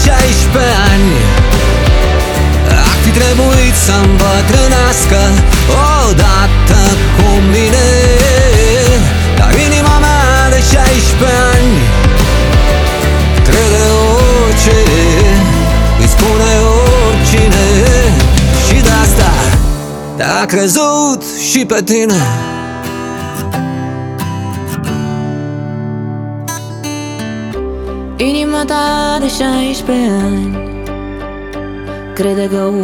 16 ani ar fi trebuit să îmbătrânească odată cu mine, dar inima mea de 16 ani crede orice îi spune oricine, și de asta te-a crezut și pe tine. Inima ta de 16 ani crede că